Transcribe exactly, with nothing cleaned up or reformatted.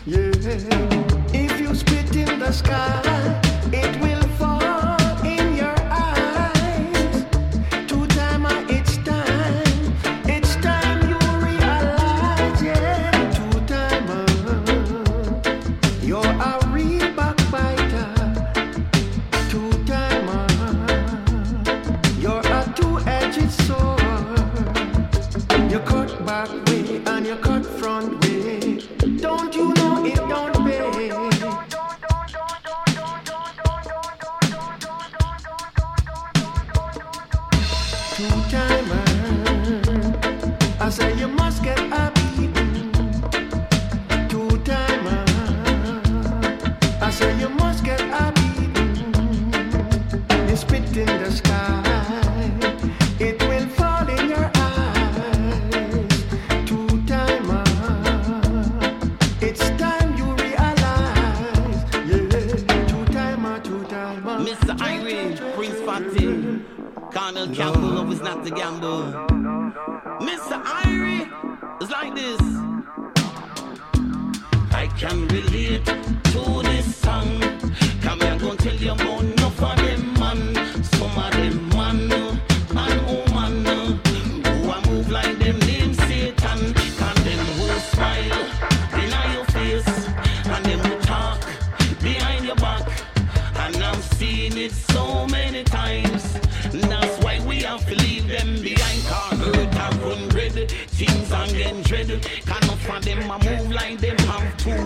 Yeah. If you spit in the sky, it will fall in your eyes. Two timer, it's time. It's time you realize, yeah. Two timer, you're a real backbiter. Two timer, you're a two-edged sword. You cut back way and you cut front way. Don't you know it don't pay? Two timer, I say you must get a beating. Two timer, I say you must get a beating. You spit in the sky, it will fall in your eyes. Two timer, it's time you realize. Yeah, two timer, two timer. Mister Irene, Prince Fatty, Colonel Campbell of It's Not the Gamble. Mister Irene, it's like this. I can relate to this song. Come here, I'm gonna tell you about enough of them man. Some of them man and woman who a move like them name Satan. Can them who smile in your face and them who talk behind your back. And I've seen it so many times. That's why we have to leave them behind. Car hurt and run red. Things are getting dread. Can not for them a move like them have too